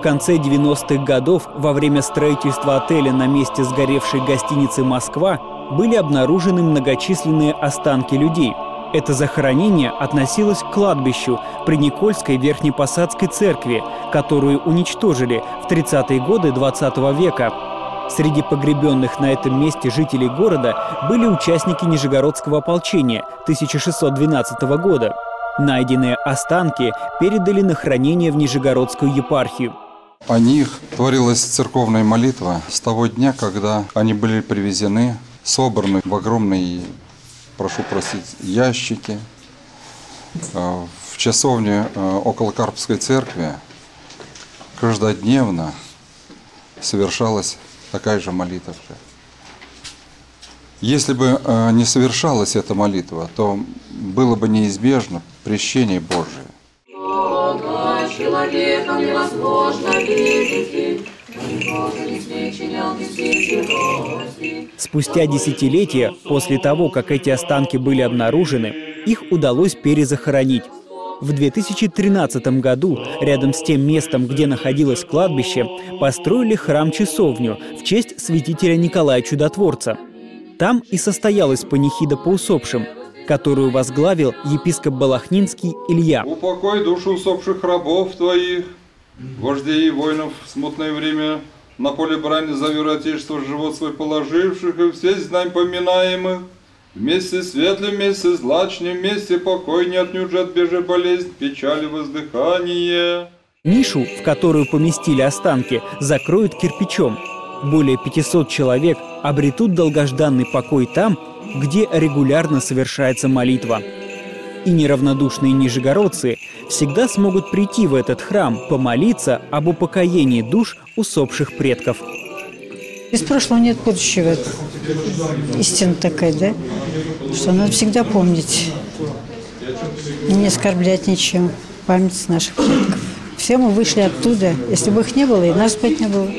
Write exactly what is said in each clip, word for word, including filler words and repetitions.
В конце девяностых годов, во время строительства отеля на месте сгоревшей гостиницы «Москва», были обнаружены многочисленные останки людей. Это захоронение относилось к кладбищу при Никольской Верхнепосадской церкви, которую уничтожили в тридцатые годы двадцатого века. Среди погребенных на этом месте жителей города были участники Нижегородского ополчения тысяча шестьсот двенадцатого года. Найденные останки передали на хранение в Нижегородскую епархию. О них творилась церковная молитва с того дня, когда они были привезены, собраны в огромные, прошу простить, ящики. В часовне около Карповской церкви каждодневно совершалась такая же молитва. Если бы не совершалась эта молитва, то было бы неизбежно прещение Божие. Спустя десятилетия после того, как эти останки были обнаружены, их удалось перезахоронить. В две тысячи тринадцатом году рядом с тем местом, где находилось кладбище, построили храм-часовню в честь святителя Николая Чудотворца. Там и состоялась панихида по усопшим, которую возглавил епископ Балахнинский Илья. «Упокой душу усопших рабов твоих, вождей и воинов в смутное время, на поле брани за веру Отечества живот свой положивших, и все знамь поминаемых, вместе светлым, вместе злачным, вместе покой не отнюдь же отбежи болезнь, печали, воздыхание». Нишу, в которую поместили останки, закроют кирпичом. Более пятисот человек обретут долгожданный покой там, где регулярно совершается молитва. И неравнодушные нижегородцы всегда смогут прийти в этот храм, помолиться об упокоении душ усопших предков. Без прошлого нет будущего. Истина такая, да? Что надо всегда помнить. И не оскорблять ничем память наших предков. Все мы вышли оттуда. Если бы их не было, и нас бы не было.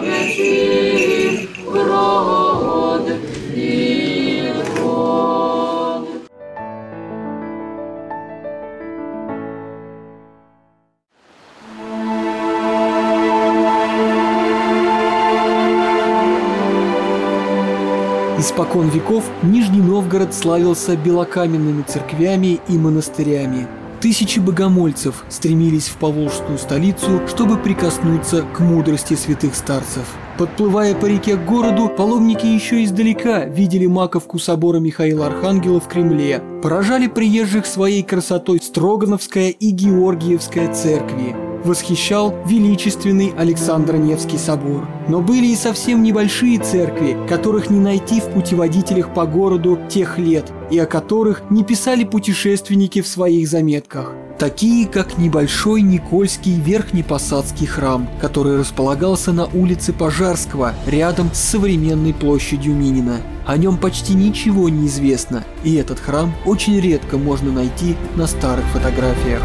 Испокон веков Нижний Новгород славился белокаменными церквями и монастырями. Тысячи богомольцев стремились в поволжскую столицу, чтобы прикоснуться к мудрости святых старцев. Подплывая по реке к городу, паломники еще издалека видели маковку собора Михаила Архангела в Кремле, поражали приезжих своей красотой Строгановская и Георгиевская церкви. Восхищал величественный Александро Невский собор. Но были и совсем небольшие церкви, которых не найти в путеводителях по городу тех лет, и о которых не писали путешественники в своих заметках. Такие, как небольшой Никольский Верхнепосадский храм, который располагался на улице Пожарского, рядом с современной площадью Минина. О нем почти ничего не известно, и этот храм очень редко можно найти на старых фотографиях.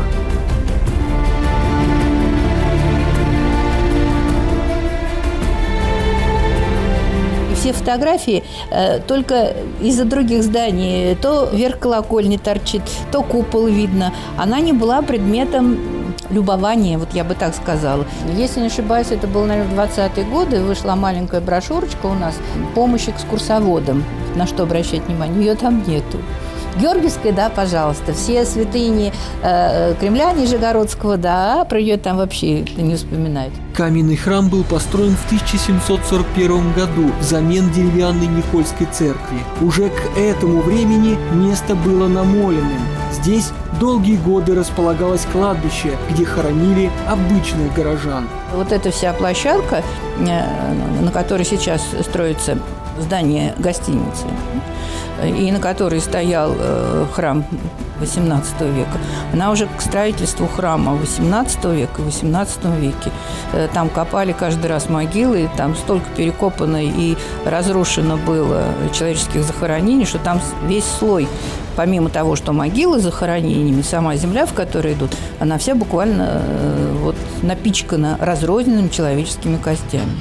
Все фотографии э, только из-за других зданий. То верх колокольни торчит, то купол видно. Она не была предметом любования, вот я бы так сказала. Если не ошибаюсь, это было, наверное, в двадцатые годы. Вышла маленькая брошюрочка у нас «Помощь экскурсоводам». На что обращать внимание? Ее там нету. Георгиевская, да, пожалуйста. Все святыни э, Кремля Нижегородского, да, про ее там вообще не вспоминают. Каменный храм был построен в тысяча семьсот сорок первом году взамен деревянной Никольской церкви. Уже к этому времени место было намоленным. Здесь долгие годы располагалось кладбище, где хоронили обычных горожан. Вот эта вся площадка, на которой сейчас строится здание гостиницы, и на которой стоял э, храм восемнадцатого века, она уже к строительству храма восемнадцатого века, в восемнадцатом веке. Э, там копали каждый раз могилы, там столько перекопано и разрушено было человеческих захоронений, что там весь слой, помимо того, что могилы с захоронениями, сама земля, в которой идут, она вся буквально э, вот, напичкана разрозненными человеческими костями.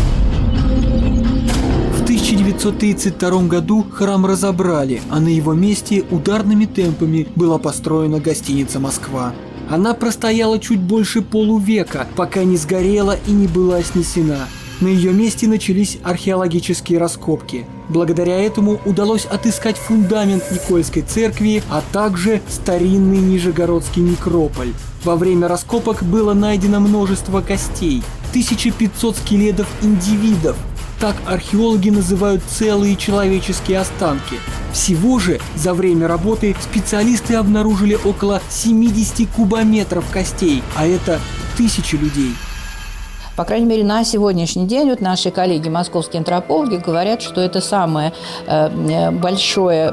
В тысяча девятьсот тридцать втором году храм разобрали, а на его месте ударными темпами была построена гостиница «Москва». Она простояла чуть больше полувека, пока не сгорела и не была снесена. На ее месте начались археологические раскопки. Благодаря этому удалось отыскать фундамент Никольской церкви, а также старинный Нижегородский некрополь. Во время раскопок было найдено множество костей, тысяча пятьсот скелетов индивидов. Так археологи называют целые человеческие останки. Всего же за время работы специалисты обнаружили около семидесяти кубометров костей, а это тысячи людей. По крайней мере, на сегодняшний день вот наши коллеги, московские антропологи, говорят, что это самое э, большое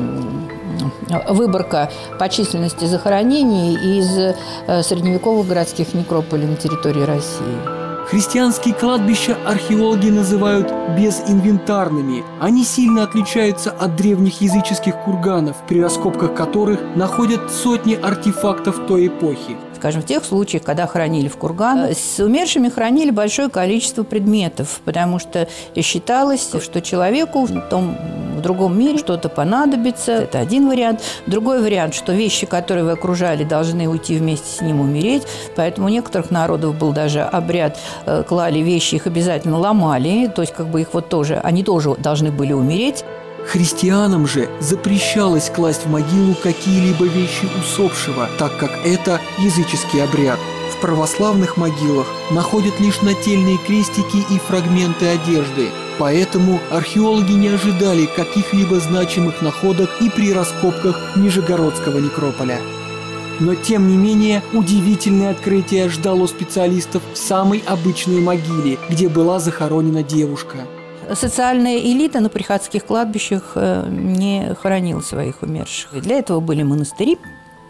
э, выборка по численности захоронений из э, средневековых городских некрополей на территории России. Христианские кладбища археологи называют безинвентарными. Они сильно отличаются от древних языческих курганов, при раскопках которых находят сотни артефактов той эпохи. Скажем, в тех случаях, когда хоронили в курганах, с умершими хранили большое количество предметов, потому что считалось, что человеку в том, в другом мире что-то понадобится. Это один вариант. Другой вариант, что вещи, которые вы окружали, должны уйти вместе с ним умереть. Поэтому у некоторых народов был даже обряд, клали вещи, их обязательно ломали, то есть как бы их вот тоже, они тоже должны были умереть. Христианам же запрещалось класть в могилу какие-либо вещи усопшего, так как это языческий обряд. В православных могилах находят лишь нательные крестики и фрагменты одежды. Поэтому археологи не ожидали каких-либо значимых находок и при раскопках Нижегородского некрополя. Но тем не менее удивительное открытие ждало специалистов в самой обычной могиле, где была захоронена девушка. Социальная элита на приходских кладбищах не хоронила своих умерших. И для этого были монастыри,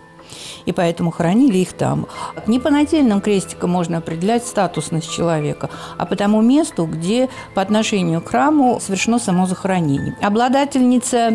и поэтому хоронили их там. Не по нательным крестикам можно определять статусность человека, а по тому месту, где по отношению к храму совершено само захоронение. Обладательница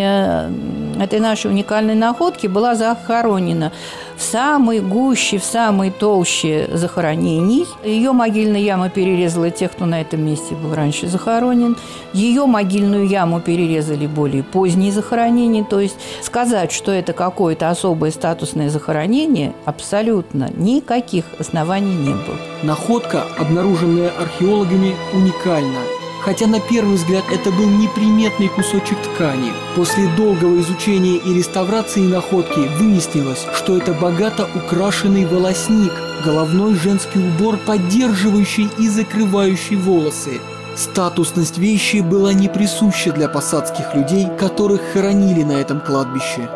этой нашей уникальной находки была захоронена в самой гуще, в самой толще захоронений. Ее могильная яма перерезала тех, кто на этом месте был раньше захоронен. Ее могильную яму перерезали более поздние захоронения. То есть сказать, что это какое-то особое статусное захоронение, абсолютно никаких оснований не было. Находка, обнаруженная археологами, уникальна. Хотя на первый взгляд это был неприметный кусочек ткани. После долгого изучения и реставрации находки выяснилось, что это богато украшенный волосник, головной женский убор, поддерживающий и закрывающий волосы. Статусность вещи была не присуща для посадских людей, которых хоронили на этом кладбище.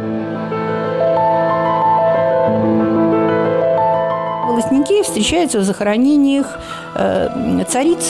Волосники встречаются в захоронениях э, цариц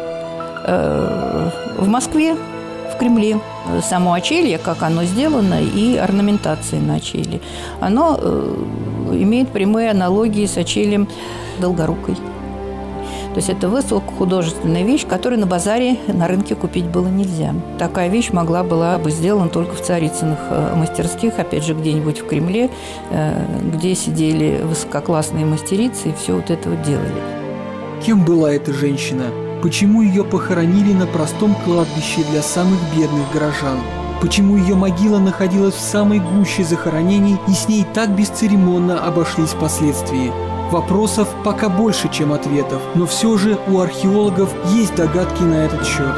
в Москве, в Кремле. Само очелье, как оно сделано, и орнаментация на очелье, оно э, имеет прямые аналогии с очельем Долгорукой. То есть это высокохудожественная вещь, которую на базаре, на рынке купить было нельзя. Такая вещь могла была бы сделана только в Царицыных мастерских, опять же, где-нибудь в Кремле, э, где сидели высококлассные мастерицы и все вот это вот делали. Кем была эта женщина? Почему ее похоронили на простом кладбище для самых бедных горожан? Почему ее могила находилась в самой гуще захоронений и с ней так бесцеремонно обошлись впоследствии? Вопросов пока больше, чем ответов, но все же у археологов есть догадки на этот счет.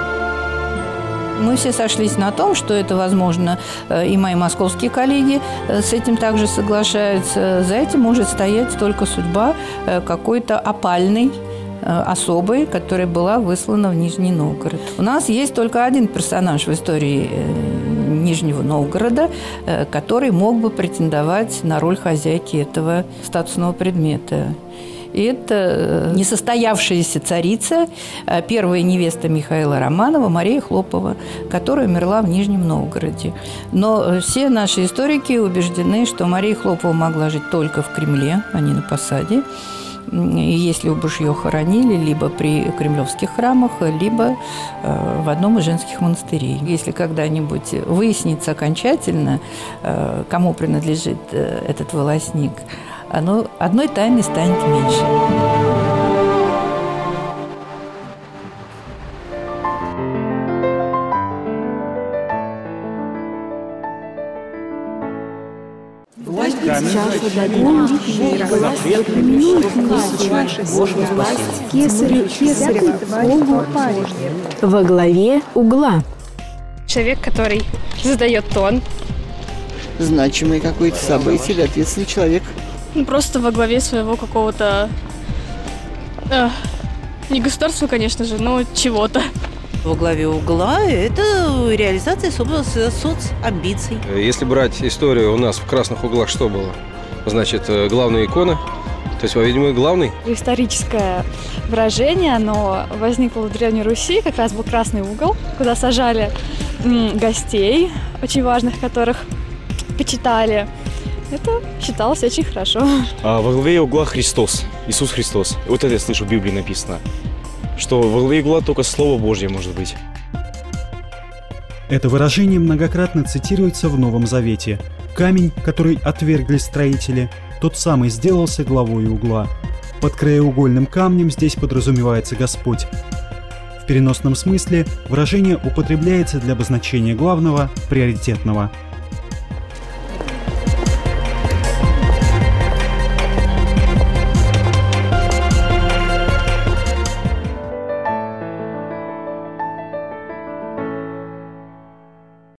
Мы все сошлись на том, что это возможно, и мои московские коллеги с этим также соглашаются. За этим может стоять только судьба какой-то опальной особой, которая была выслана в Нижний Новгород. У нас есть только один персонаж в истории Нижнего Новгорода, который мог бы претендовать на роль хозяйки этого статусного предмета. И это несостоявшаяся царица, первая невеста Михаила Романова, Мария Хлопова, которая умерла в Нижнем Новгороде. Но все наши историки убеждены, что Мария Хлопова могла жить только в Кремле, а не на посаде. И если уж ее хоронили либо при кремлевских храмах, либо э, в одном из женских монастырей. Если когда-нибудь выяснится окончательно, э, кому принадлежит э, этот волосник, оно, одной тайны станет меньше. Во главе угла. Человек, который задает тон. Значимое какое-то событие или ответственный человек. Ну, просто во главе своего какого-то... Э, не государства, конечно же, но чего-то. Во главе угла – это реализация соцамбиций. Если брать историю, у нас в красных углах что было? Значит, главная икона, то есть, по-видимому, главный. Историческое выражение, оно возникло в Древней Руси, как раз был красный угол, куда сажали гостей, очень важных, которых почитали. Это считалось очень хорошо. А во главе угла Христос, Иисус Христос. Вот это я слышу, в Библии написано. Что во главе угла только Слово Божье может быть. Это выражение многократно цитируется в Новом Завете. Камень, который отвергли строители, тот самый сделался главой угла. Под краеугольным камнем здесь подразумевается Господь. В переносном смысле выражение употребляется для обозначения главного, приоритетного.